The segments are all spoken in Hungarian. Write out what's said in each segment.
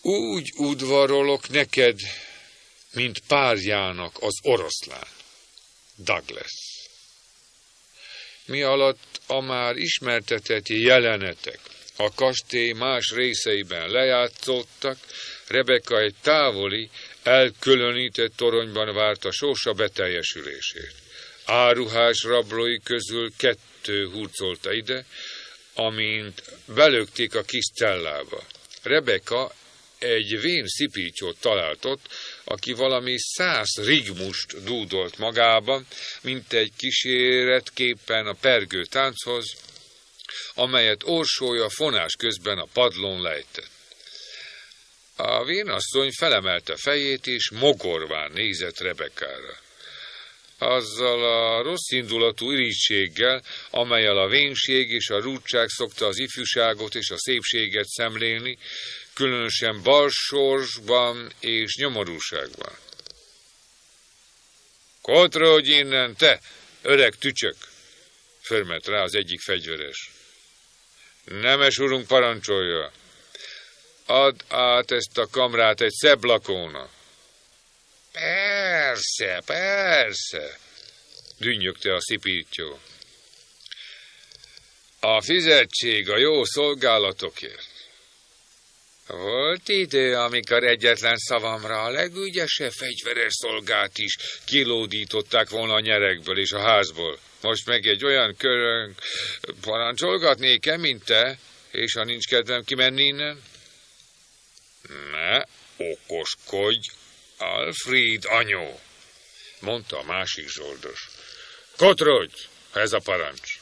Úgy udvarolok neked, mint párjának az oroszlán. Douglas. Mi alatt a már ismertetett jelenetek a kastély más részeiben lejátszottak, Rebecca egy távoli, elkülönített toronyban várta sorsa beteljesülését. Áruhás rablói közül 2 hurcolta ide, amint belökték a kis cellába. Rebecca egy vén szipítyót talált ott, aki valami 100 rigmust dúdolt magába, mint egy kíséretképpen a pergő tánchoz, amelyet orsója fonás közben a padlón lejtett. A vénasszony felemelte fejét, és mogorván nézett Rebecára. Azzal a rosszindulatú irítséggel, amellyel a vénség és a rúdság szokta az ifjúságot és a szépséget szemlélni, különösen balsorsban és nyomorúságban. Kotrodj innen, te, öreg tücsök! Förmet rá az egyik fegyveres. Nemes urunk parancsolja. Add át ezt a kamrát egy szebb lakónak. Persze, persze, dünnyögte a szipítyó. A fizetség a jó szolgálatokért. Volt idő, amikor egyetlen szavamra a legügyesebb fegyveres szolgát is kilódították volna a nyerekből és a házból. Most meg egy olyan körön parancsolgatnék-e, mint te, és ha nincs kedvem kimenni innen? Ne okoskodj, Alfred anyó, mondta a másik zsoldos. Kotrodj, ez a parancs.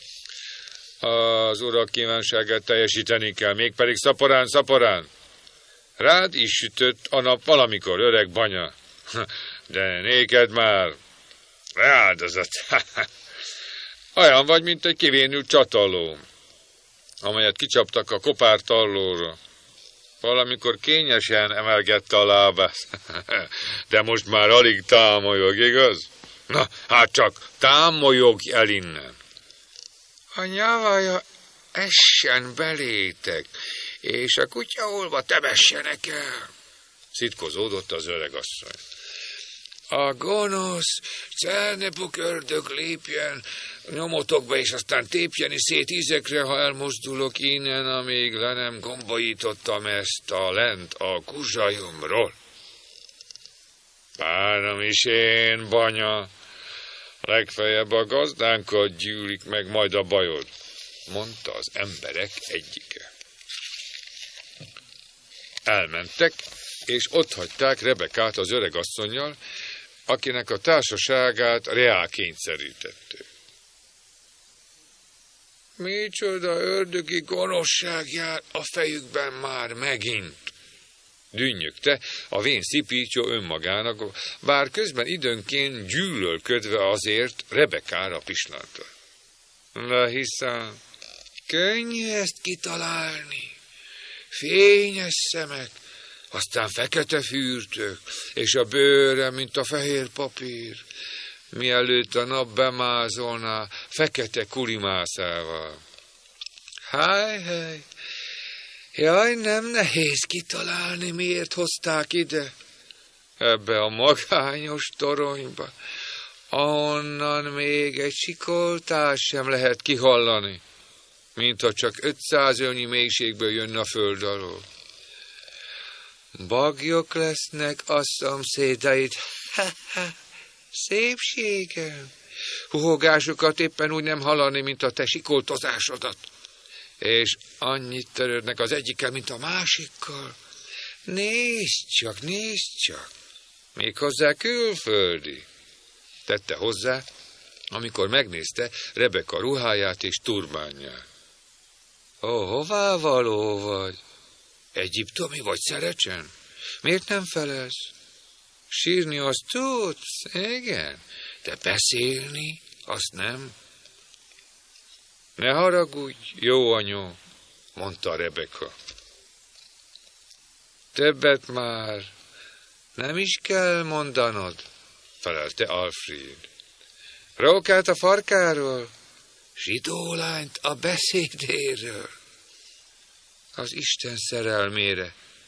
Az urak kívánságát teljesíteni kell, mégpedig szaporán, szaporán. Rád is sütött a nap valamikor, öreg banya. De néked már áldozat. Olyan vagy, mint egy kivénült csatalló, amelyet kicsaptak a kopártallóra. Valamikor kényesen emelgette a lábát, de most már alig támolyog, igaz? Na, hát csak támolyogj el innen. A nyavaja essen belétek, és a kutyaolva temessenek el, szitkozódott az öregasszony. A gonosz, celnepok ördög lépjen nyomotokba, és aztán tépjeni szét ízekre, ha elmozdulok innen, amíg le nem gombolítottam ezt a lent a kuzsajomról. Bánom is én, banya, legfeljebb a gazdánkat gyűlik meg majd a bajod, mondta az emberek egyike. Elmentek, és otthagyták Rebekát az öregasszonnyal, akinek a társaságát reál kényszerítette. Micsoda ördögi gonoszság jár a fejükben már megint, dünnyögte a vén szipítyó önmagának, bár közben időnként gyűlölködve azért Rebekára pislanta. De hiszem, könnyű ezt kitalálni. Fényes szemek, aztán fekete fürtök, és a bőre, mint a fehér papír, mielőtt a nap bemázolná fekete kurimászával. Háj, jaj, nem nehéz kitalálni, miért hozták ide, ebbe a magányos toronyba, ahonnan még egy sikoltás sem lehet kihallani, mintha csak 500 ölnyi mélységből jönne a föld alól. Bagyok lesznek a szomszédait, szépségem, huhogásokat éppen úgy nem hallani, mint a te sikoltozásodat, és annyit törődnek az egyikkel, mint a másikkal. Nézd csak, méghozzá külföldi, tette hozzá, amikor megnézte Rebeka ruháját és turbánját. Ó, hová való vagy? Egyiptomi vagy Szerecsen? Miért nem felelsz? Sírni azt tudsz, igen, de beszélni azt nem. Ne haragudj, jó anyó, mondta Rebeka. Többet már nem is kell mondanod, felelte Alfred. Rókát a farkáról, zsidólányt a beszédéről. Az Isten szerelmére,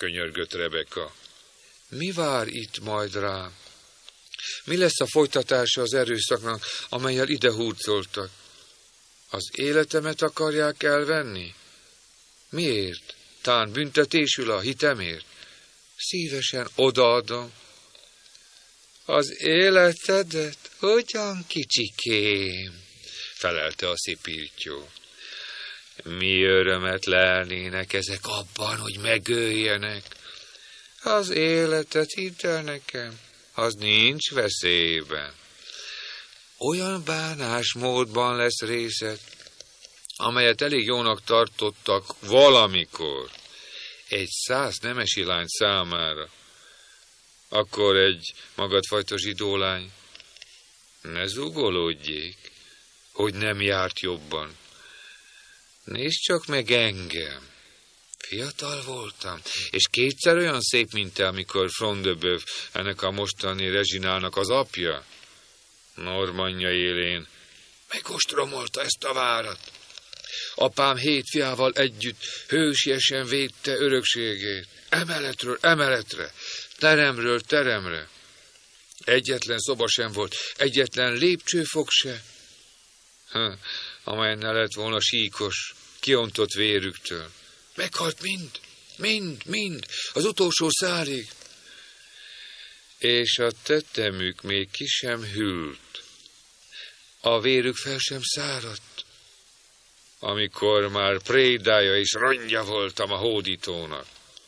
könyörgött Rebeka. Mi vár itt majd rám? Mi lesz a folytatása az erőszaknak, amellyel ide hurcoltak? Az életemet akarják elvenni? Miért? Tán büntetésül a hitemért? Szívesen odaadom. Az életedet? Hogyan, kicsikém? Felelte a szipírtyó. Mi örömet lelnének ezek abban, hogy megöljenek? Az életet hidd el nekem, az nincs veszélyben. Olyan bánásmódban lesz részed, amelyet elég jónak tartottak valamikor egy 100 nemesi lány számára. Akkor egy magadfajta zsidó lány, ne zúgolódjék, hogy nem járt jobban. Nézd csak meg engem. Fiatal voltam, és kétszer olyan szép, mint te, amikor Front de Boeuf, ennek a mostani Rezsinának az apja. Normanja élén megostromolta ezt a várat. Apám 7 fiával együtt hősiesen védte örökségét. Emeletről emeletre, teremről teremre. Egyetlen szoba sem volt, egyetlen lépcsőfok se, amelyen ne lett volna síkos, kiontott vérüktől. Meghalt mind, az utolsó szálig. És a tetemük még ki sem hűlt. A vérük fel sem száradt. Amikor már prédája és rongya voltam a hódítónak.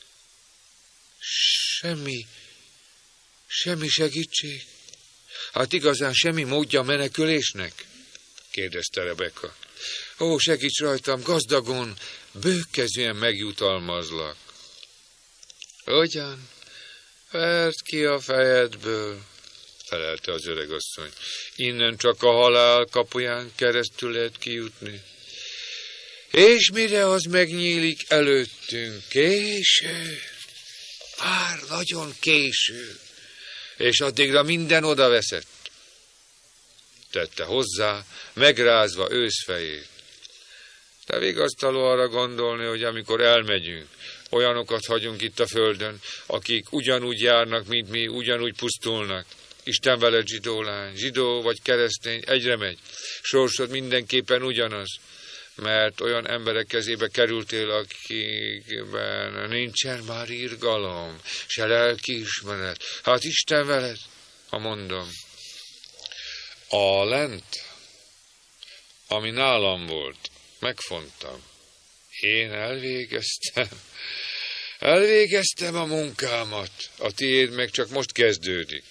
Semmi segítség? Hát igazán semmi módja a menekülésnek? Kérdezte Rebeka. Ó, segíts rajtam, gazdagon, bőkezűen megjutalmazlak. Hogyan? Verd ki a fejedből, felelte az öregasszony. Innen csak a halál kapuján keresztül lehet kijutni. És mire az megnyílik előttünk? Késő. Már nagyon késő. És addigra minden odaveszett. Tette hozzá, megrázva őszfejét. De vigasztaló arra gondolni, hogy amikor elmegyünk, olyanokat hagyunk itt a földön, akik ugyanúgy járnak, mint mi, ugyanúgy pusztulnak. Isten veled, zsidó lány, zsidó vagy keresztény, egyre megy. Sorsod mindenképpen ugyanaz, mert olyan emberek kezébe kerültél, akikben nincsen már irgalom, se lelkiismeret. Hát Isten veled, ha mondom. A lent, ami nálam volt, megfontam. Én elvégeztem a munkámat, a tiéd meg csak most kezdődik.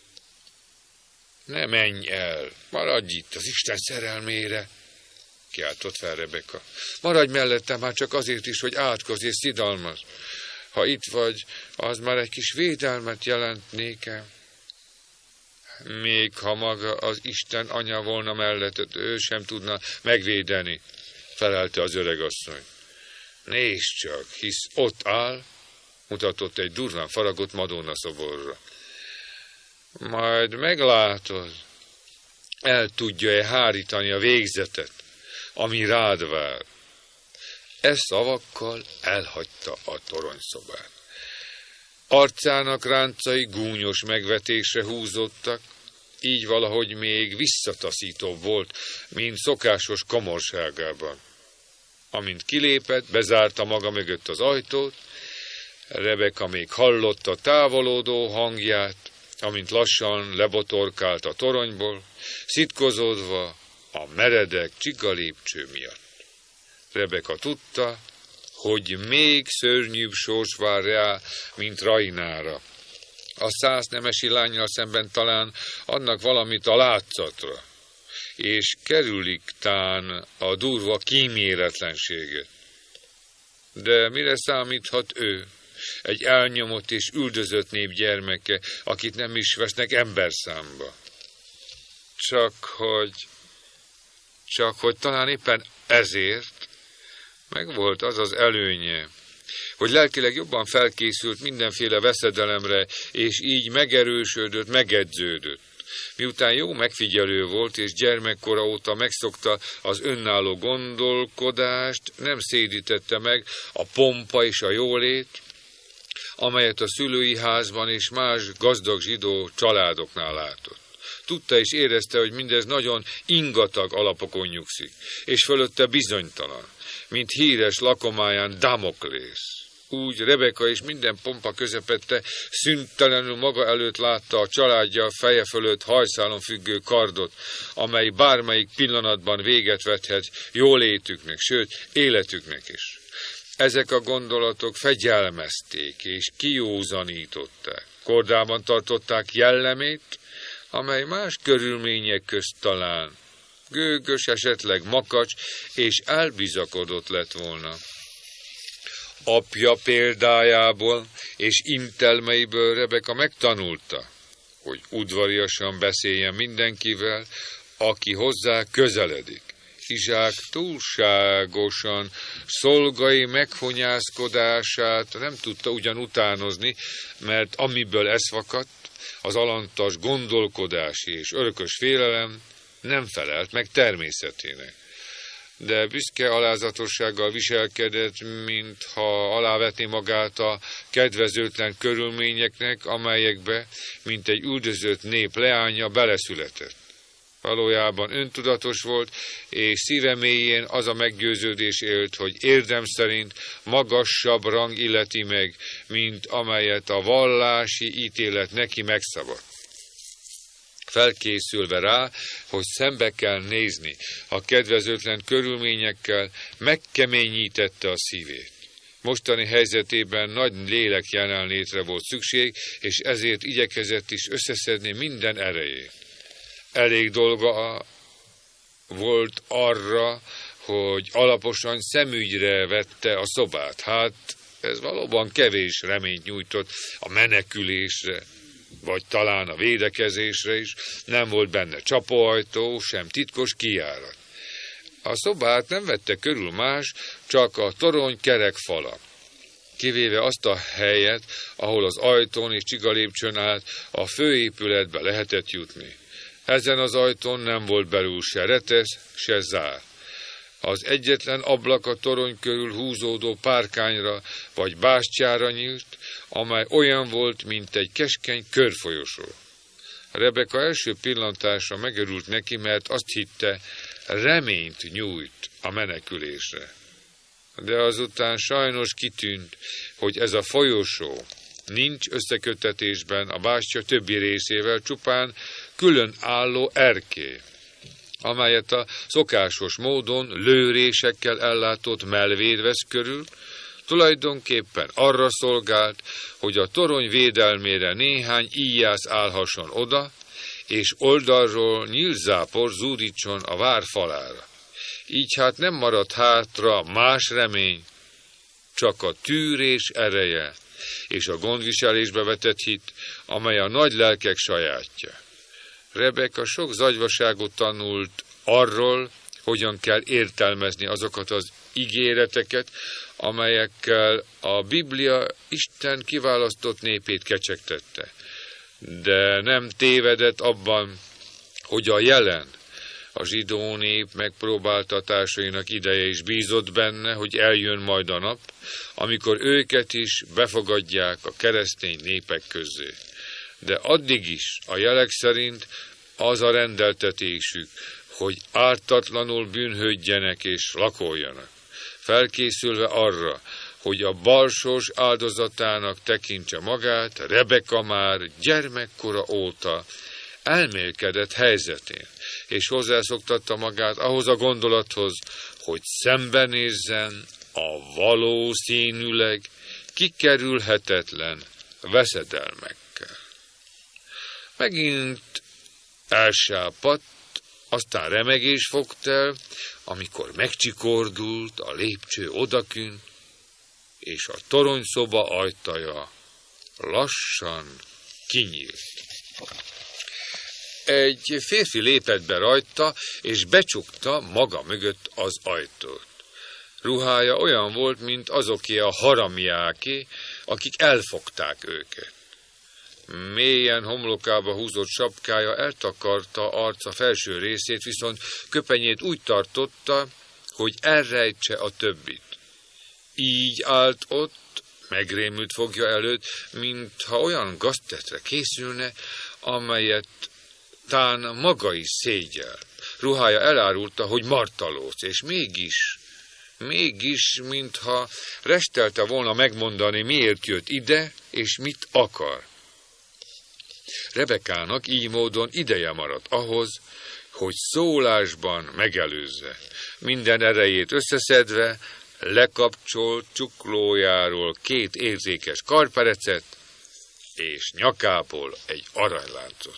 Ne menj el, maradj itt az Isten szerelmére, kiáltott fel Rebeka. Maradj mellettem már csak azért is, hogy átkozz és szidalmaz. Ha itt vagy, az már egy kis védelmet jelent nékem. Még ha maga az Isten anya volna melletted, ő sem tudna megvédeni, felelte az öregasszony. Nézd csak, hisz ott áll, mutatott egy durván faragott Madonna szoborra. Majd meglátod, el tudja-e hárítani a végzetet, ami rád vár. E szavakkal elhagyta a toronyszobát. Arcának ráncai gúnyos megvetésre húzódtak, így valahogy még visszataszítóbb volt, mint szokásos komorságában. Amint kilépett, bezárta maga mögött az ajtót, Rebeka még hallotta távolodó hangját, amint lassan lebotorkált a toronyból, szitkozódva a meredek csiga lépcső miatt. Rebeka tudta, hogy még szörnyűbb sors vár rá, mint Rainára. A 100 nemesi lánnyal szemben talán adnak valamit a látszatra, és kerülik tán a durva kíméletlenséget. De mire számíthat ő, egy elnyomott és üldözött nép gyermeke, akit nem is vesznek emberszámba? Csak hogy talán éppen ezért megvolt az az előnye, hogy lelkileg jobban felkészült mindenféle veszedelemre, és így megerősödött, megedződött. Miután jó megfigyelő volt, és gyermekkora óta megszokta az önálló gondolkodást, nem szédítette meg a pompa és a jólét, amelyet a szülői házban és más gazdag zsidó családoknál látott. Tudta és érezte, hogy mindez nagyon ingatag alapokon nyugszik, és fölötte bizonytalan, mint híres lakomáján Damoklész. Úgy Rebeka is minden pompa közepette szüntelenül maga előtt látta a családja feje fölött hajszálon függő kardot, amely bármelyik pillanatban véget vethet jólétüknek, sőt, életüknek is. Ezek a gondolatok fegyelmezték és kijózanították. Kordában tartották jellemét, amely más körülmények közt talán gőgös, esetleg makacs és elbizakodott lett volna. Apja példájából és intelmeiből Rebeka megtanulta, hogy udvariasan beszéljen mindenkivel, aki hozzá közeledik. Izsák túlságosan szolgai meghonyászkodását nem tudta ugyan utánozni, mert amiből ez fakadt, az alantas gondolkodási és örökös félelem nem felelt meg természetének. De büszke alázatossággal viselkedett, mintha alávetné magát a kedvezőtlen körülményeknek, amelyekbe, mint egy üldözött nép leánya beleszületett. Valójában öntudatos volt, és szíve mélyén az a meggyőződés élt, hogy érdem szerint magasabb rang illeti meg, mint amelyet a vallási ítélet neki megszabott. Felkészülve rá, hogy szembe kell nézni a kedvezőtlen körülményekkel, megkeményítette a szívét. Mostani helyzetében nagy lélek jelenlétre volt szükség, és ezért igyekezett is összeszedni minden erejét. Elég dolga volt arra, hogy alaposan szemügyre vette a szobát. Hát ez valóban kevés reményt nyújtott a menekülésre, vagy talán a védekezésre is, nem volt benne csapóajtó, sem titkos kijárat. A szobát nem vette körül más, csak a torony kerek fala, kivéve azt a helyet, ahol az ajtón és csigalépcsőn át a főépületbe lehetett jutni. Ezen az ajtón nem volt belül se retesz, se zár. Az egyetlen ablak a torony körül húzódó párkányra vagy bástyára nyílt, amely olyan volt, mint egy keskeny körfolyosó. Rebeka első pillantásra megörült neki, mert azt hitte, reményt nyújt a menekülésre. De azután sajnos kitűnt, hogy ez a folyosó nincs összeköttetésben a bástya többi részével, csupán külön álló erkély, amelyet a szokásos módon lőrésekkel ellátott mellvéd vesz körül, tulajdonképpen arra szolgált, hogy a torony védelmére néhány íjász állhasson oda, és oldalról nyílzápor zúdítson a vár falára. Így hát nem maradt hátra más remény, csak a tűrés ereje és a gondviselésbe vetett hit, amely a nagy lelkek sajátja. Rebeka sok zagyvaságot tanult arról, hogyan kell értelmezni azokat az ígéreteket, amelyekkel a Biblia Isten kiválasztott népét kecsegtette. De nem tévedett abban, hogy a jelen, a zsidó nép megpróbáltatásainak ideje is bízott benne, hogy eljön majd a nap, amikor őket is befogadják a keresztény népek közé. De addig is a jelek szerint az a rendeltetésük, hogy ártatlanul bűnhődjenek és lakoljanak, felkészülve arra, hogy a balsors áldozatának tekintse magát, Rebeka már gyermekkora óta elmélkedett helyzetén, és hozzászoktatta magát ahhoz a gondolathoz, hogy szembenézzen a valószínűleg kikerülhetetlen veszedelmekkel. Megint elsápadt, aztán remegés fogta el, amikor megcsikordult a lépcső odakünt, és a toronyszoba ajtaja lassan kinyílt. Egy férfi lépett be rajta, és becsukta maga mögött az ajtót. Ruhája olyan volt, mint azoké a haramiáké, akik elfogták őket. Mélyen homlokába húzott sapkája eltakarta arca felső részét, viszont köpenyét úgy tartotta, hogy elrejtse a többit. Így állt ott, Megrémült fogja előtt, mintha olyan gaztetre készülne, amelyet tán maga is szégyel. Ruhája elárulta, hogy martalóc, és mégis, mintha restelte volna megmondani, miért jött ide, és mit akar. Rebekának így módon ideje maradt ahhoz, hogy szólásban megelőzze. Minden erejét összeszedve lekapcsolt csuklójáról 2 értékes karperecet, és nyakából egy aranyláncot.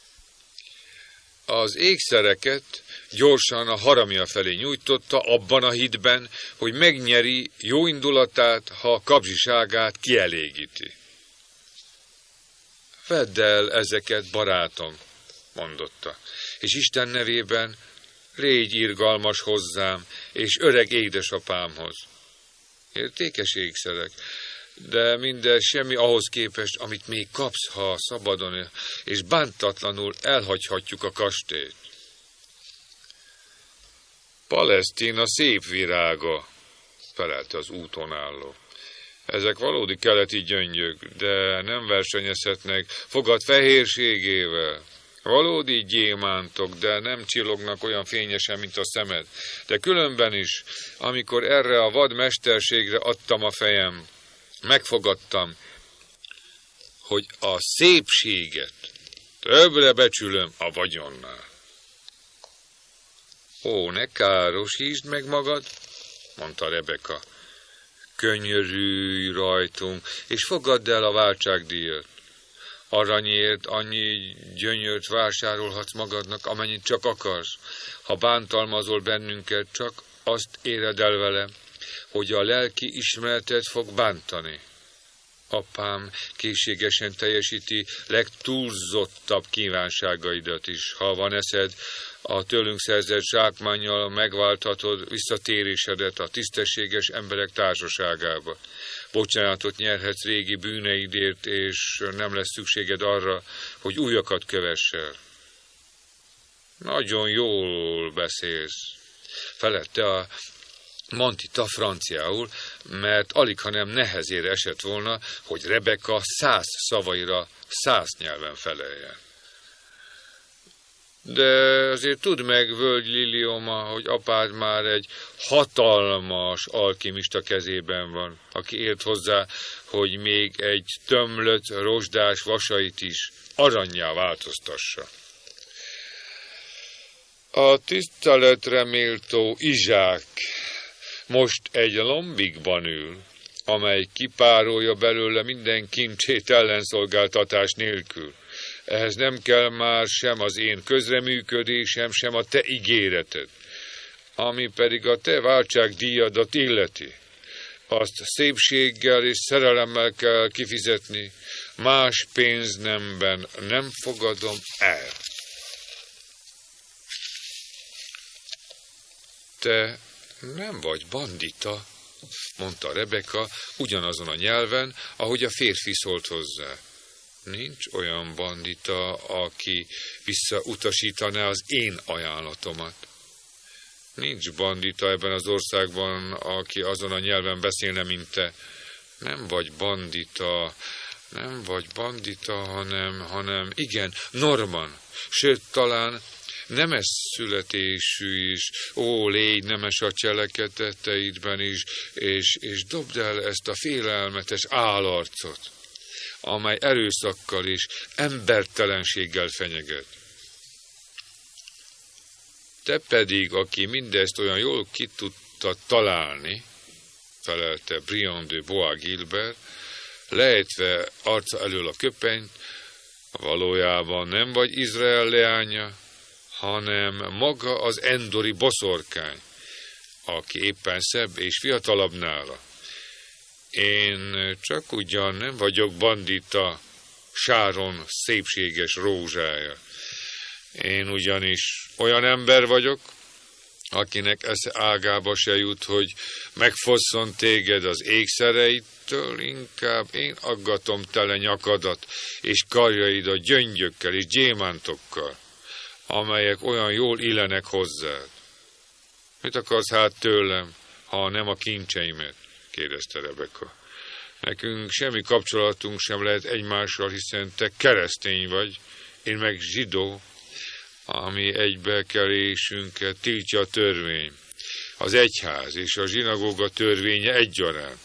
Az ékszereket gyorsan a haramja felé nyújtotta, abban a hitben, hogy megnyeri jó indulatát, ha kapzsiságát kielégíti. Vedd el ezeket, barátom, mondotta, és Isten nevében légy irgalmas hozzám, és öreg édesapámhoz. Értékes ékszerek, de mindez semmi ahhoz képest, amit még kapsz, ha szabadon és bántatlanul elhagyhatjuk a kastélyt. Palesztina szép virága, felelte az úton álló. Ezek valódi keleti gyöngyök, de nem versenyezhetnek fogad fehérségével. Valódi gyémántok, de nem csillognak olyan fényesen, mint a szemed. De különben is, amikor erre a vad mesterségre adtam a fejem, megfogadtam, hogy a szépséget többre becsülöm a vagyonnál. Ó, ne károsítsd meg magad, mondta Rebeka. Könyörülj rajtunk, és fogadd el a váltságdíjat. Aranyért annyi gyönyört vásárolhatsz magadnak, amennyit csak akarsz. Ha bántalmazol bennünket, csak azt éred el vele, hogy a lelki ismereted fog bántani. Apám készségesen teljesíti legtúlzottabb kívánságaidat is. Ha van eszed, a tőlünk szerzett zsákmánnyal megválthatod visszatérésedet a tisztességes emberek társaságába. Bocsánatot nyerhetsz régi bűneidért, és nem lesz szükséged arra, hogy újakat kövessel. Nagyon jól beszélsz, felette a Mantita franciául, mert alighanem nehezére esett volna, hogy Rebeka 100 szavaira 100 nyelven feleljen. De azért tudd meg, Völgy Lilioma, hogy apád már egy hatalmas alkimista kezében van, aki ért hozzá, hogy még egy tömlött rozsdás vasait is arannyá változtassa. A tiszteletre méltó Izsák most egy lombikban ül, amely kipárolja belőle minden kincsét ellenszolgáltatás nélkül. Ehhez nem kell már sem az én közreműködésem, sem a te ígéreted, ami pedig a te váltságdíjadat illeti. Azt szépséggel és szerelemmel kell kifizetni, más pénznemben nem fogadom el. Te nem vagy bandita, mondta Rebeka ugyanazon a nyelven, ahogy a férfi szólt hozzá. Nincs olyan bandita, aki visszautasítaná az én ajánlatomat. Nincs bandita ebben az országban, aki azon a nyelven beszélne, mint te. Nem vagy bandita, hanem igen, Norman, sőt, talán nemes születésű is, légy nemes a cselekedeteidben is, és dobd el ezt a félelmetes állarcot, amely erőszakkal és embertelenséggel fenyeget. Te pedig, aki mindezt olyan jól ki tudta találni, felelte Briand de Bois Gilbert, lejtve arca elől a köpenyt, valójában nem vagy Izrael leánya, hanem maga az endori boszorkány, aki éppen szebb és fiatalabb nála. Én csak ugyan nem vagyok bandita, Sáron szépséges rózsája. Én ugyanis olyan ember vagyok, akinek esze ágába se jut, hogy megfosszon téged az ékszereittől, inkább én aggatom tele nyakadat és karjaidat gyöngyökkel és gyémántokkal, amelyek olyan jól illenek hozzád. Mit akarsz hát tőlem, ha nem a kincseimet? Kérdezte Rebeka. Nekünk semmi kapcsolatunk sem lehet egymással, hiszen te keresztény vagy, én meg zsidó, ami egybekelésünket tiltja a törvény. Az egyház és a zsinagóga törvénye egyaránt.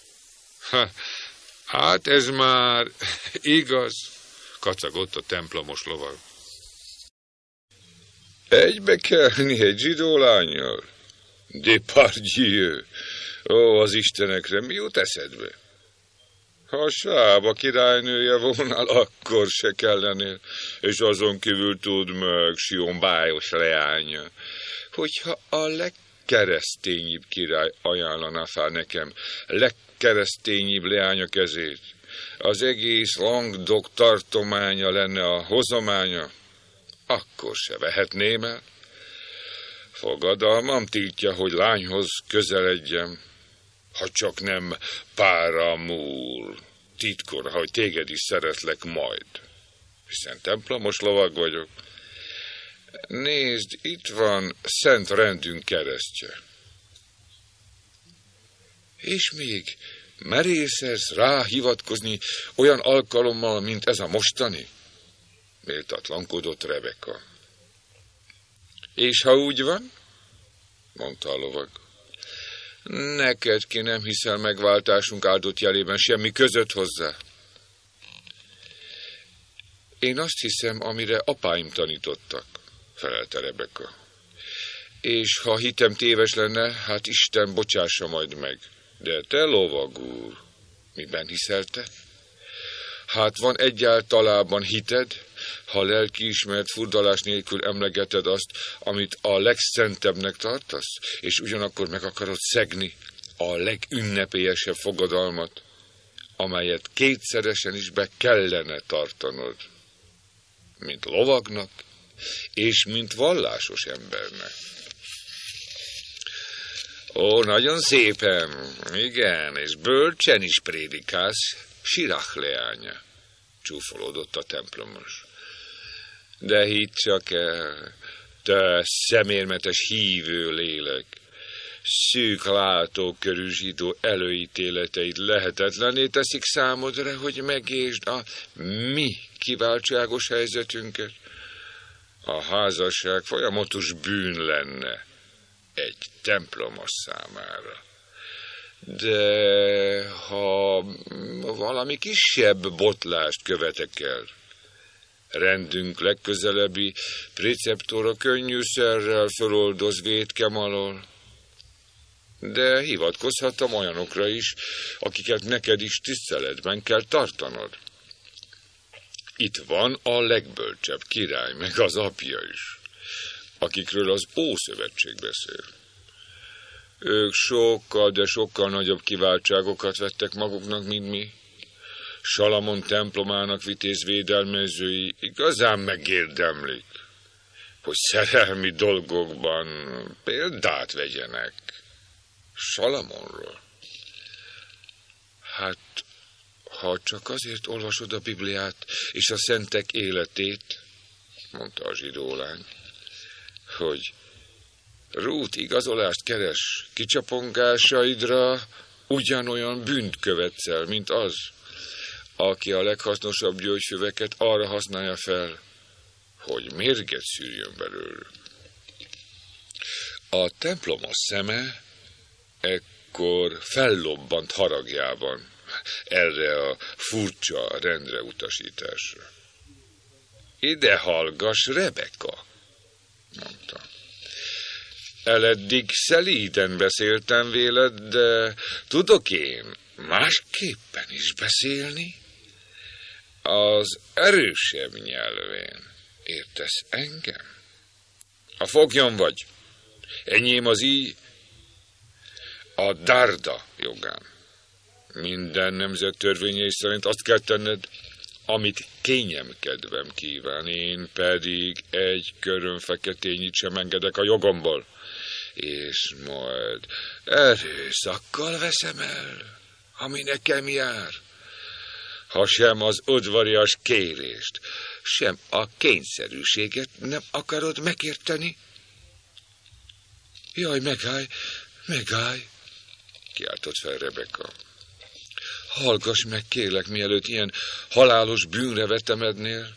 Hát ez már igaz, kacagott a templomos lovag. Egybekelni egy zsidó lánnyal? Depardieu! Ó, az istenekre, mi jut eszedbe? Ha a Sába királynője volnál, akkor se kellenél, és azon kívül tudd meg, Sion bájos leánya, hogyha a legkeresztényibb király ajánlaná fel nekem legkeresztényibb leánya kezét, az egész Languedoc tartománya lenne a hozománya, akkor se vehetném el. Fogadalmam tiltja, hogy lányhoz közeledjem, ha csak nem páramúl, titkor, hogy téged is szeretlek majd, hiszen templomos lovag vagyok. Nézd, itt van szent rendünk keresztje. És még merészesz ráhivatkozni olyan alkalommal, mint ez a mostani? Méltatlankodott Rebeka. És ha úgy van? Mondta a lovag. Neked ki nem hiszel megváltásunk áldott jelében semmi között hozzá. Én azt hiszem, amire apáim tanítottak, felelte Rebeka. És ha hitem téves lenne, hát Isten bocsássa majd meg. De te, lovag úr, miben hiszel te? Hát van egyáltalában hited, ha lelkiismert furdalás nélkül emlegeted azt, amit a legszentebbnek tartasz, és ugyanakkor meg akarod szegni a legünnepélyesebb fogadalmat, amelyet kétszeresen is be kellene tartanod, mint lovagnak, és mint vallásos embernek. Ó, nagyon szépen, igen, és bölcsen is prédikálsz, Sirach leánya, csúfolódott a templomos. De hidd csak el, te szemérmetes hívő lélek, szűk látókörű zsidó előítéleteid lehetetlenné teszik számodra, hogy megértsd a mi kiváltságos helyzetünket. A házasság folyamatos bűn lenne egy templomos számára. De ha valami kisebb botlást követek el, rendünk legközelebbi preceptora könnyűszerrel föloldoz vétkem alól, de hivatkozhatom olyanokra is, akiket neked is tiszteletben kell tartanod. Itt van a legbölcsebb király, meg az apja is, akikről az Ószövetség beszél. Ők sokkal, de sokkal nagyobb kiváltságokat vettek maguknak, mint mi. Salamon templomának vitéz védelmezői igazán megérdemlik, hogy szerelmi dolgokban példát vegyenek Salamonról. Hát, ha csak azért olvasod a Bibliát és a szentek életét, mondta a zsidó lány, hogy Rút igazolást keres kicsapongásaidra, ugyanolyan bűnt követsz el, mint az, aki a leghasznosabb gyógyfüveket arra használja fel, hogy mérget szűrjön belőle. A templomos szeme ekkor fellobbant haragjában erre a furcsa rendre utasításra. Ide hallgass, Rebeka, mondta. Eleddig szelíden beszéltem véled, de tudok én másképpen is beszélni? Az erősebb nyelvén értesz engem? A foglyom vagy, enyém az íj, a dárda jogán. Minden nemzet törvényei szerint azt kell tenned, amit kényemkedvem kíván, én pedig egy köröm feketényit sem engedek a jogomból, és majd erőszakkal veszem el, ami nekem jár. Ha sem az udvarias kérést, sem a kényszerűséget nem akarod megérteni? Jaj, megállj, kiáltott fel Rebeka. Hallgass meg, kérlek, mielőtt ilyen halálos bűnre vetemednél.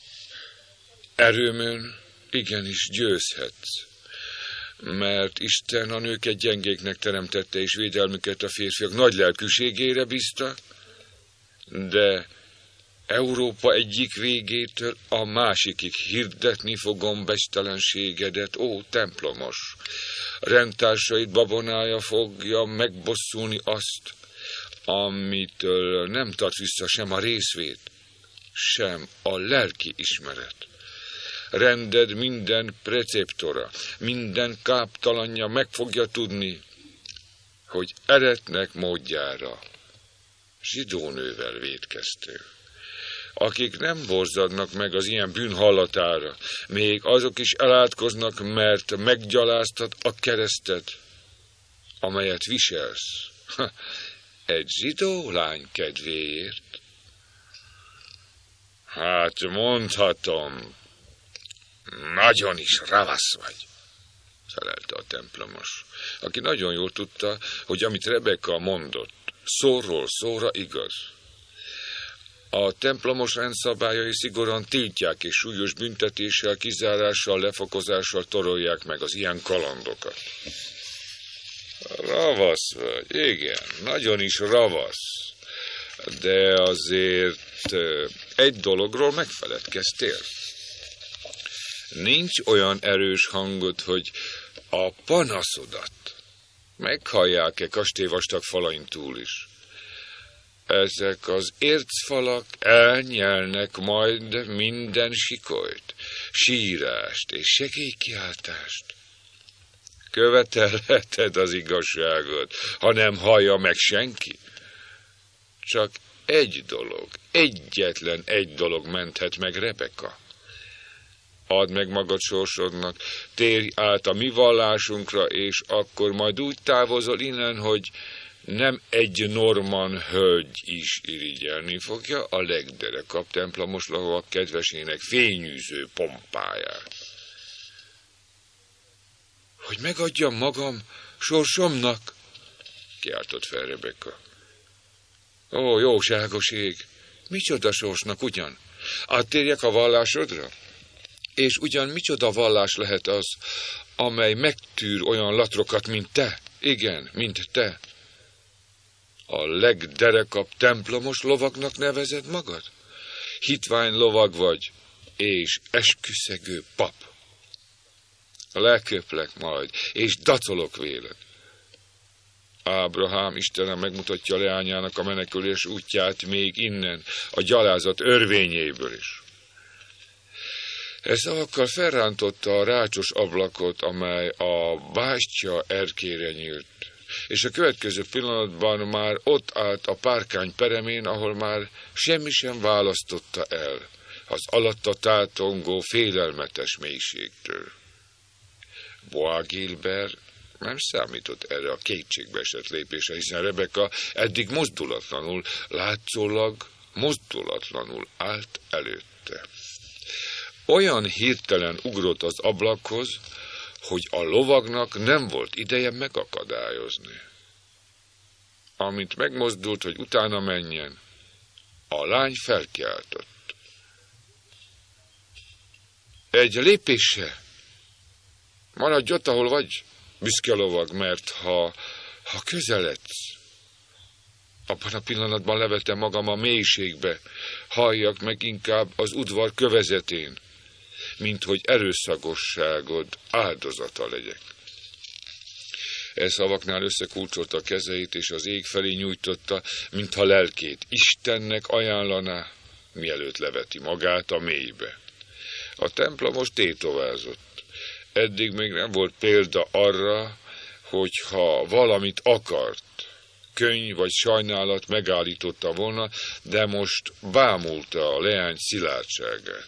Erőmön igenis győzhetsz, mert Isten a nőket gyengéknek teremtette, és védelmüket a férfiak nagy lelkűségére bízta, de Európa egyik végétől a másikig hirdetni fogom bestialenségedet, ó, templomos. Rendtársait babonája fogja megbosszulni azt, amitől nem tart vissza sem a részvét, sem a lelki ismeret. Rended minden preceptora, minden káptalanja meg fogja tudni, hogy eretnek módjára zsidónővel vétkeztél. Akik nem borzadnak meg az ilyen bűn hallatára, még azok is elátkoznak, mert meggyaláztad a keresztet, amelyet viselsz. Egy zsidó lány kedvéért. Hát mondhatom, nagyon is ravasz vagy, felelte a templomos, aki nagyon jól tudta, hogy amit Rebeka mondott, szóról szóra igaz. A templomos rendszabályai szigorúan tiltják és súlyos büntetéssel, kizárással, lefokozással torolják meg az ilyen kalandokat. Ravasz vagy, igen, nagyon is ravasz, de azért egy dologról megfeledkeztél. Nincs olyan erős hangod, hogy a panaszodat meghallják-e kastélyvastag falain túl is. Ezek az ércfalak elnyelnek majd minden sikolyt, sírást és segélykiáltást. Követelheted az igazságot, ha nem hallja meg senki. Csak egy dolog, egyetlen egy dolog menthet meg Rebeka. Add meg magad sorsodnak, térj át a mi vallásunkra, és akkor majd úgy távozol innen, hogy nem egy norman hölgy is irigyelni fogja a legderekabb templomos lovak kedvesének fényűző pompáját. Hogy megadjam magam sorsomnak? Kiáltott fel Rebeka. Ó, jóságos ég! Micsoda sorsnak ugyan? Áttérjek a vallásodra? És ugyan micsoda vallás lehet az, amely megtűr olyan latrokat, mint te? Igen, mint te. A legderekabb templomos lovagnak nevezed magad? Hitvány lovag vagy, és esküszegő pap. Leköplek majd, és dacolok véled. Ábrahám Istenem megmutatja leányának a menekülés útját még innen, a gyalázat örvényéből is. Ez szavakkal felrántotta a rácsos ablakot, amely a bástya erkére nyílt, és a következő pillanatban már ott állt a párkány peremén, ahol már semmi sem választotta el az alatta tátongó félelmetes mélységtől. Boagilber nem számított erre a kétségbe esett lépésre, hiszen Rebeka eddig mozdulatlanul, látszólag mozdulatlanul állt előtte. Olyan hirtelen ugrott az ablakhoz, hogy a lovagnak nem volt ideje megakadályozni. Amint megmozdult, hogy utána menjen, a lány felkiáltott. Egy lépése! Maradj ott, ahol vagy, büszke lovag, mert ha közeledsz, abban a pillanatban levetem magam a mélységbe, halljak meg inkább az udvar kövezetén, mint hogy erőszakosságod áldozata legyek. E szavaknál összekulcsolta a kezeit, és az ég felé nyújtotta, mintha lelkét Istennek ajánlaná, mielőtt leveti magát a mélybe. A templomos tétovázott. Eddig még nem volt példa arra, hogyha valamit akart, könny vagy sajnálat megállította volna, de most bámulta a leány szilárdságát.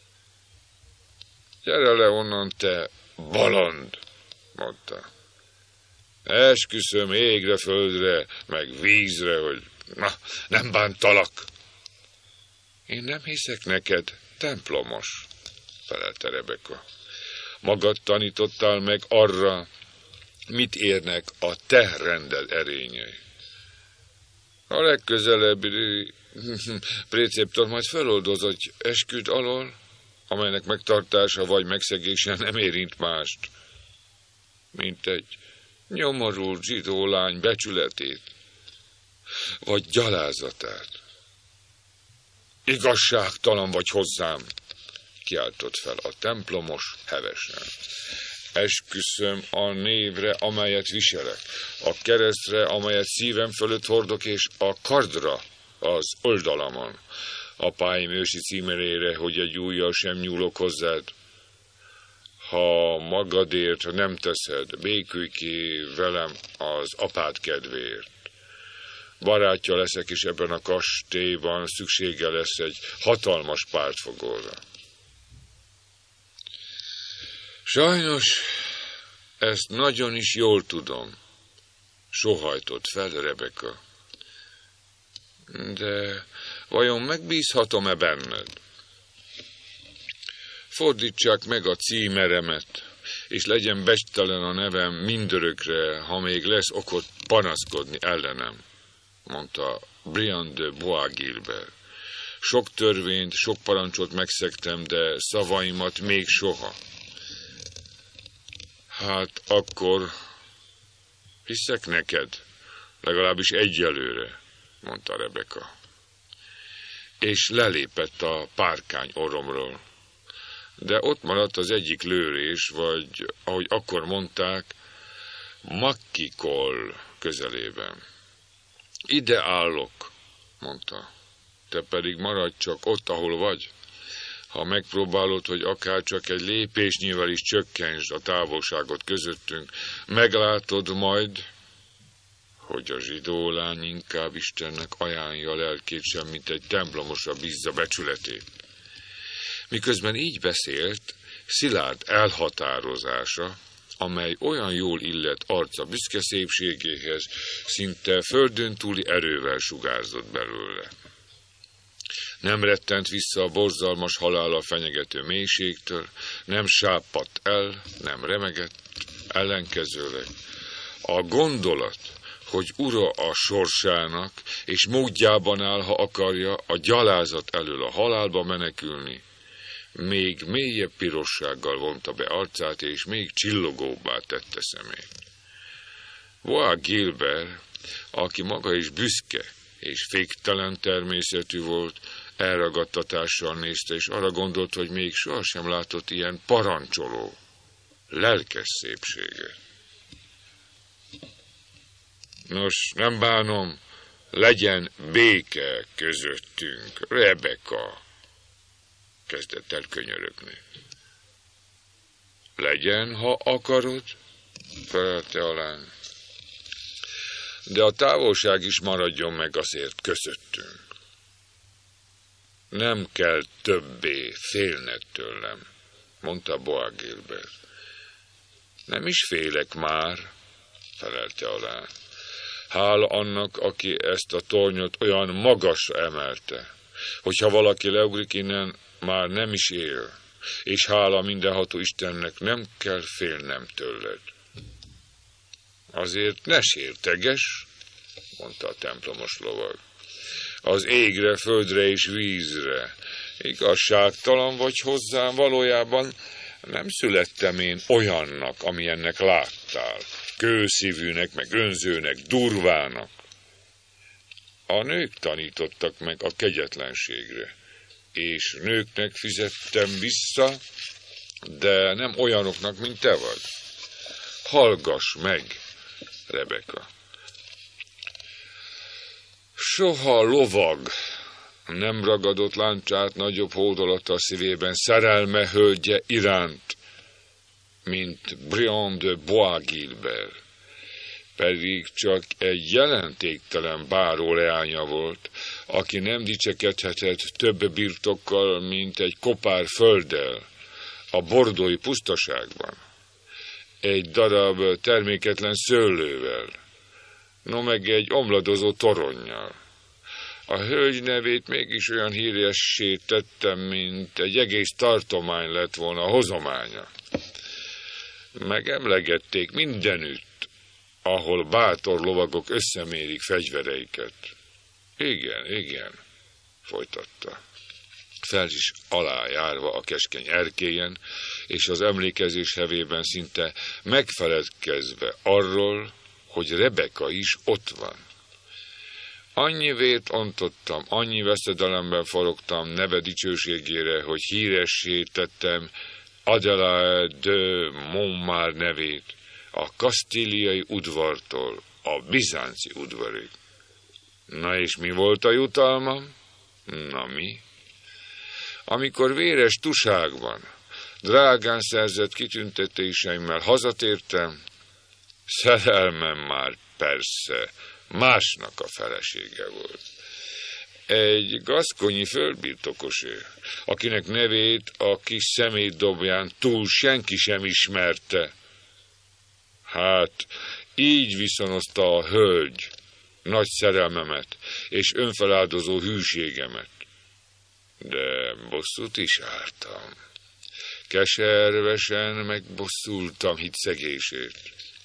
Gyere le onnan, te baland, mondta. Esküszöm égre, földre, meg vízre, hogy nem bántalak. Én nem hiszek neked, templomos, felelte Rebeka. Magad tanítottál meg arra, mit érnek a te rended erényei. A legközelebbi préceptor majd feloldoz egy esküd alól, amelynek megtartása vagy megszegése nem érint mást, mint egy nyomorult zsidó lány becsületét, vagy gyalázatát. Igazságtalan vagy hozzám, kiáltott fel a templomos hevesen. Esküszöm a névre, amelyet viselek, a keresztre, amelyet szívem fölött hordok, és a kardra az oldalamon, apáim ősi címerére, hogy egy ujjal sem nyúlok hozzád. Ha magadért nem teszed, békülj ki velem az apád kedvéért. Barátja leszek, és ebben a kastélyban szüksége lesz egy hatalmas pártfogóra. Sajnos ezt nagyon is jól tudom, sóhajtott fel Rebeka. De vajon megbízhatom-e benned? Fordítsák meg a címeremet, és legyen becstelen a nevem mindörökre, ha még lesz okot panaszkodni ellenem, mondta Briand de Bois Guilbert. Sok törvényt, sok parancsot megszegtem, de szavaimat még soha. Hát akkor hiszek neked, legalábbis egyelőre, mondta Rebeka. És lelépett a párkány orromról. De ott maradt az egyik lőrés, vagy, ahogy akkor mondták, Makkikol közelében. Ide állok, mondta, te pedig maradj csak ott, ahol vagy. Ha megpróbálod, hogy akár csak egy lépésnyivel is csökkentsd a távolságot közöttünk, meglátod majd, hogy a zsidó lány inkább Istennek ajánlja a lelkét sem, mint egy templomosra bízza becsületét. Miközben így beszélt, szilárd elhatározása, amely olyan jól illett arca büszke szépségéhez, szinte földön túli erővel sugárzott belőle. Nem rettent vissza a borzalmas halállal fenyegető mélységtől, nem sápadt el, nem remegett, ellenkezőleg. A gondolat, hogy ura a sorsának, és módjában áll, ha akarja, a gyalázat elől a halálba menekülni, még mélyebb pirossággal vonta be arcát, és még csillogóbbá tette szemét. Bois Guilbert, aki maga is büszke és féktelen természetű volt, elragadtatással nézte, és arra gondolt, hogy még sohasem látott ilyen parancsoló, lelkes szépséget. Nos, nem bánom, legyen béke közöttünk, Rebeka, kezdett el könyörögni. Legyen, ha akarod, felelte a lány. De a távolság is maradjon meg azért közöttünk. Nem kell többé félned tőlem, mondta Bois Guilbert. Nem is félek már, felelte a lány. Hála annak, aki ezt a tornyot olyan magasra emelte, hogyha valaki leugrik innen, már nem is él, és hála mindenható Istennek nem kell félnem tőled. Azért ne sérteges, mondta a templomos lovag. Az égre, földre és vízre. Igazságtalan vagy hozzám, valójában nem születtem én olyannak, amilyennek láttál. Kőszívűnek, meg önzőnek, durvának. A nők tanítottak meg a kegyetlenségre, és nőknek fizettem vissza, de nem olyanoknak, mint te vagy. Hallgass meg, Rebeka. Soha lovag nem ragadott láncsát nagyobb hódolata a szívében szerelme hölgye iránt, mint Briand de Bois Guilbert. Pedig csak egy jelentéktelen báró leánya volt, aki nem dicsekedhetett több birtokkal, mint egy kopár földdel a bordói pusztaságban, egy darab terméketlen szőlővel, no meg egy omladozó toronnyal. A hölgy nevét mégis olyan híressé tettem, mint egy egész tartomány lett volna a hozománya. Megemlegették mindenütt, ahol bátor lovagok összemérik fegyvereiket. Igen, folytatta. Fel is alájárva a keskeny erkélyen, és az emlékezés hevében szinte megfeledkezve arról, hogy Rebeka is ott van. Annyi vért ontottam, annyi veszedelemben forogtam neve dicsőségére, hogy híressé tettem Adelaide de Montmar nevét, a kasztíliai udvartól a bizánci udvarig. Na és mi volt a jutalmam? Na mi? Amikor véres tuságban, drágán szerzett kitüntetéseimmel hazatértem, szerelmem már persze másnak a felesége volt. Egy gaszkonyi földbirtokosé, akinek nevét a kis szemétdobján túl senki sem ismerte. Hát, így viszonozta a hölgy nagy szerelmemet és önfeláldozó hűségemet. De bosszút is álltam. Keservesen megbosszultam hitszegését.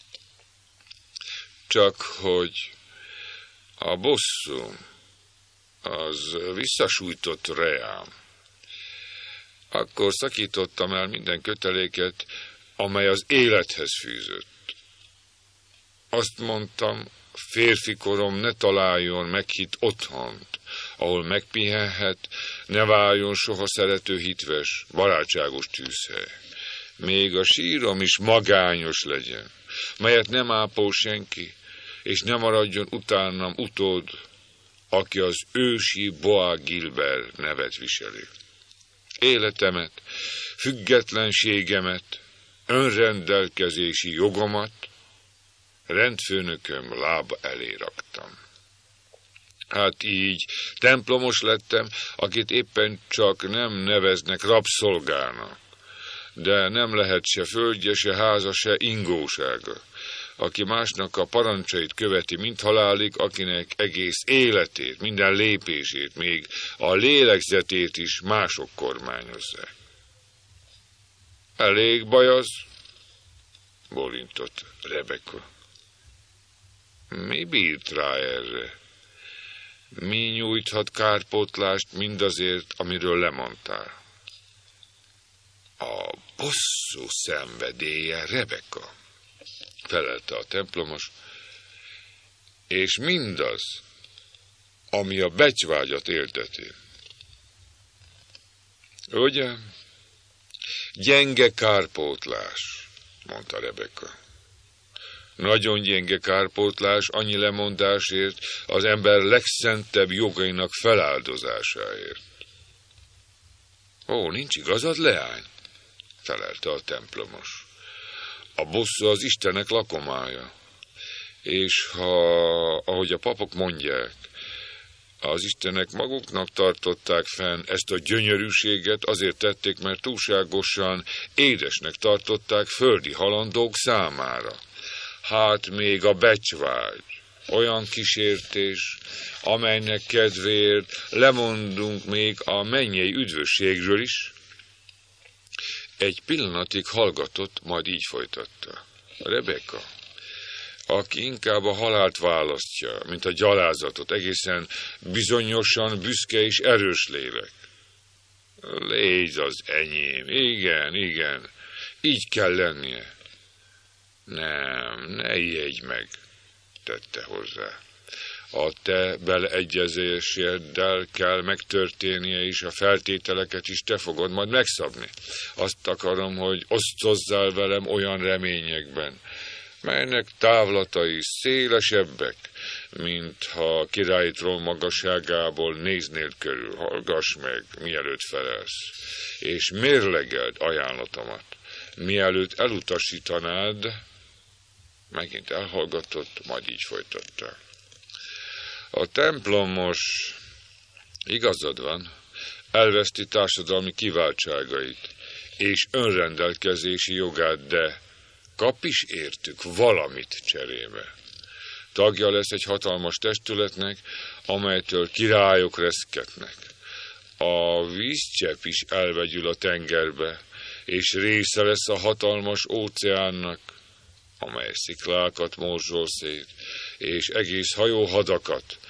Csak hogy a bosszú az visszasújtott reám. Akkor szakítottam el minden köteléket, amely az élethez fűzött. Azt mondtam, férfi korom ne találjon meghitt otthont, ahol megpihenhet, ne váljon soha szerető hitves, barátságos tűzhely. Még a sírom is magányos legyen, melyet nem ápol senki, és ne maradjon utánam utód, aki az ősi Bois Guilbert nevet viseli. Életemet, függetlenségemet, önrendelkezési jogomat rendfőnököm lába elé raktam. Hát így templomos lettem, akit éppen csak nem neveznek rabszolgának, de nem lehet se földje, se háza, se ingósága, aki másnak a parancsait követi, mint halálig, akinek egész életét, minden lépését, még a lélegzetét is mások kormányozzák. Elég baj az? Bólintott Rebeka. Mi bírt rá erre? Mi nyújthat kárpótlást mindazért, amiről lemondtál? A bosszú szenvedélye, Rebeka, felelte a templomos, és mindaz, ami a becsvágyat élteti. Ugye? Gyenge kárpótlás, mondta Rebeka. Nagyon gyenge kárpótlás annyi lemondásért, az ember legszentebb jogainak feláldozásáért. Ó, nincs igazad, leány? Felelte a templomos. A bosszú az Istenek lakomája, és ha, ahogy a papok mondják, az Istenek maguknak tartották fenn ezt a gyönyörűséget, azért tették, mert túlságosan édesnek tartották földi halandók számára. Hát még a becsvágy, olyan kísértés, amelynek kedvéért lemondunk még a mennyei üdvösségről is. Egy pillanatig hallgatott, majd így folytatta. Rebeka, aki inkább a halált választja, mint a gyalázatot, egészen bizonyosan büszke és erős lélek. Légy az enyém, igen, így kell lennie. Nem, ne ijedj meg, tette hozzá. A te beleegyezéseddel kell megtörténnie, és a feltételeket is te fogod majd megszabni. Azt akarom, hogy osztozzál velem olyan reményekben, melynek távlatai szélesebbek, mint ha a királyi trón magasságából néznél körül. Hallgass meg, mielőtt felelsz, és mérlegeld ajánlatomat, mielőtt elutasítanád. Megint elhallgatott, majd így folytatta. A templomos, igazad van, elveszti társadalmi kiváltságait és önrendelkezési jogát, de kap is értük valamit cserébe. Tagja lesz egy hatalmas testületnek, amelytől királyok reszketnek. A vízcsepp is elvegyül a tengerbe, és része lesz a hatalmas óceánnak, amely sziklákat morzsol szét, és egész hajóhadakat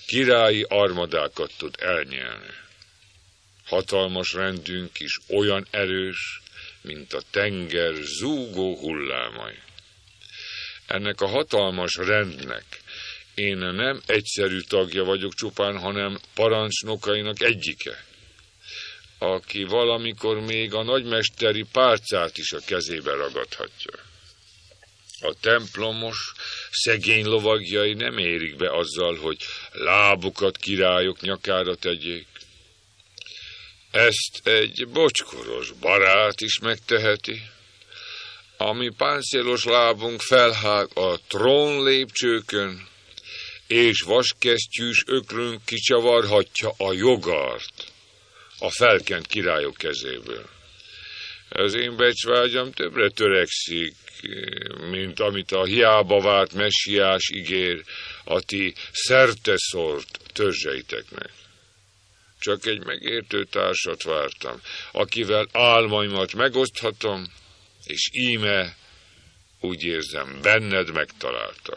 királyi armadákat tud elnyelni. Hatalmas rendünk is olyan erős, mint a tenger zúgó hullámai. Ennek a hatalmas rendnek én nem egyszerű tagja vagyok csupán, hanem parancsnokainak egyike, aki valamikor még a nagymesteri pálcát is a kezébe ragadhatja. A templomos, szegény lovagjai nem érik be azzal, hogy lábukat királyok nyakára tegyék. Ezt egy bocskoros barát is megteheti. A mi páncélos lábunk felhág a trón lépcsőkön, és vaskesztyűs ökrünk kicsavarhatja a jogart a felkent királyok kezéből. Az én becsvágyam többre törekszik, mint amit a hiába várt messiás ígér a ti szerteszórt törzseiteknek. Csak egy megértő társat vártam, akivel álmaimat megoszthatom, és íme, úgy érzem, benned megtaláltam.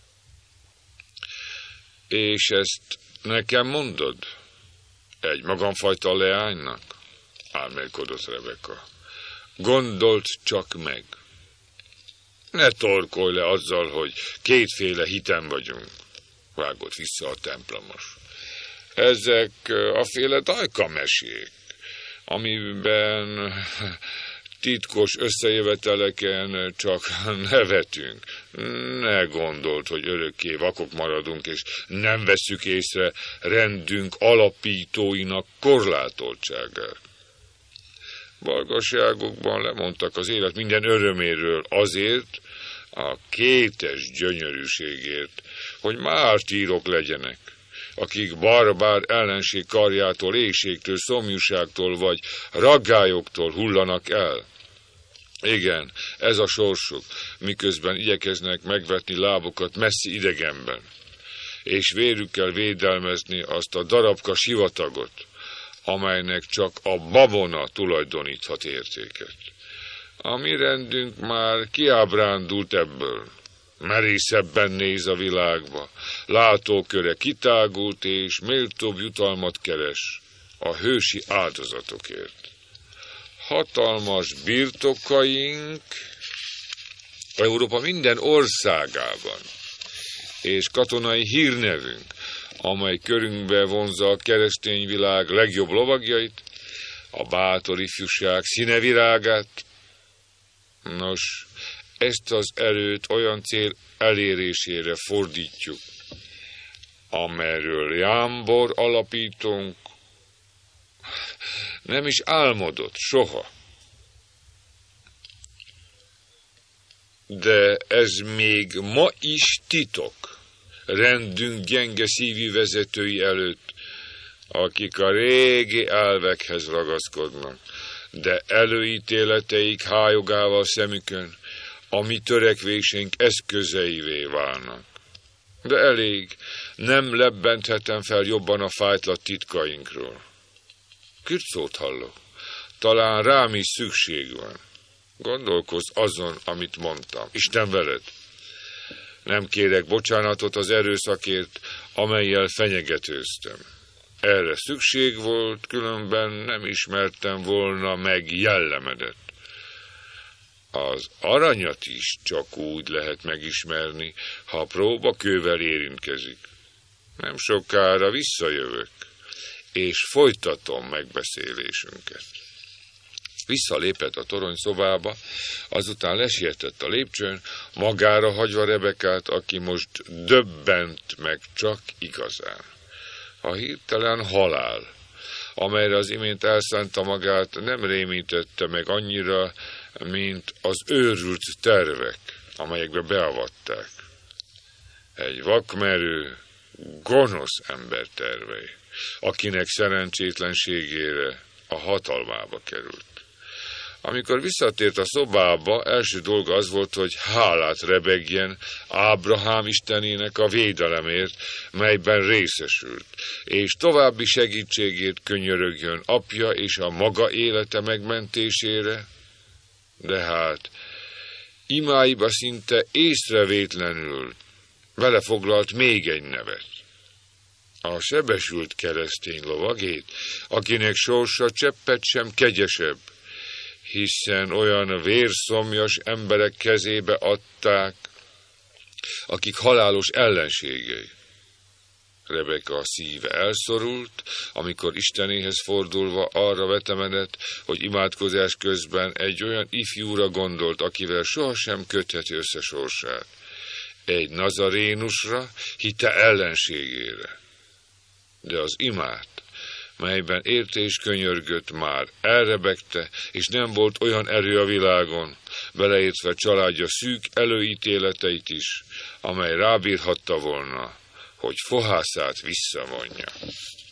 És ezt nekem mondod? Egy magamfajta leánynak? Álmélkodott Rebeka. Gondold csak meg. Ne torkolj le azzal, hogy kétféle hiten vagyunk, vágott vissza a templomos. Ezek a féle dajkamesék, amiben titkos összejöveteleken csak nevetünk. Ne gondold, hogy örökké vakok maradunk, és nem vesszük észre rendünk alapítóinak korlátoltságát. Balgasságokban lemondtak az élet minden öröméről azért, a kétes gyönyörűségért, hogy mártírok legyenek, akik barbár ellenség karjától, éhségtől, szomjúságtól vagy raggályoktól hullanak el. Igen, ez a sorsuk, miközben igyekeznek megvetni lábukat messzi idegenben, és vérükkel védelmezni azt a darabka sivatagot, amelynek csak a babona tulajdoníthat értéket. A mi rendünk már kiábrándult ebből, merészebben néz a világba, látóköre kitágult és méltóbb jutalmat keres a hősi áldozatokért. Hatalmas birtokaink Európa minden országában, és katonai hírnevünk, amely körünkbe vonzza a keresztény világ legjobb lovagjait, a bátor ifjúság színevirágát. Nos, ezt az erőt olyan cél elérésére fordítjuk, amelyről Jámbor alapítónk nem is álmodott soha. De ez még ma is titok rendünk gyenge szívű vezetői előtt, akik a régi elvekhez ragaszkodnak, de előítéleteik hájogával szemükön a mi törekvésénk eszközeivé válnak. De elég, nem lebbenthetem fel jobban a fájtlat titkainkról. Kit szót hallok? Talán rám is szükség van. Gondolkozz azon, amit mondtam. Isten veled. Nem kérek bocsánatot az erőszakért, amellyel fenyegetőztem. Erre szükség volt, különben nem ismertem volna meg jellemedet. Az aranyat is csak úgy lehet megismerni, ha próbakővel érintkezik. Nem sokára visszajövök, és folytatom megbeszélésünket. Visszalépett a torony szobába, azután lesietett a lépcsőn, magára hagyva Rebekát, aki most döbbent meg csak igazán. A hirtelen halál, amelyre az imént elszánta magát, nem rémítette meg annyira, mint az őrült tervek, amelyekbe beavatták. Egy vakmerő, gonosz ember tervei, akinek szerencsétlenségére a hatalmába került. Amikor visszatért a szobába, első dolga az volt, hogy hálát rebegjen Ábrahám istenének a védelemért, melyben részesült, és további segítségért könyörögjön apja és a maga élete megmentésére. De hát imáiba szinte észrevétlenül vele foglalt még egy nevet. a sebesült keresztény lovagét, akinek sorsa cseppet sem kegyesebb, hiszen olyan vérszomjas emberek kezébe adták, akik halálos ellenségei. Rebeka szíve elszorult, amikor Istenéhez fordulva arra vetemedett, hogy imádkozás közben egy olyan ifjúra gondolt, akivel sohasem kötheti össze sorsát. Egy nazarénusra, hite ellenségére. De az imát, melyben érte és könyörgött, már elrebegte, és nem volt olyan erő a világon, beleértve családja szűk előítéleteit is, amely rábírhatta volna, hogy fohászát visszavonja.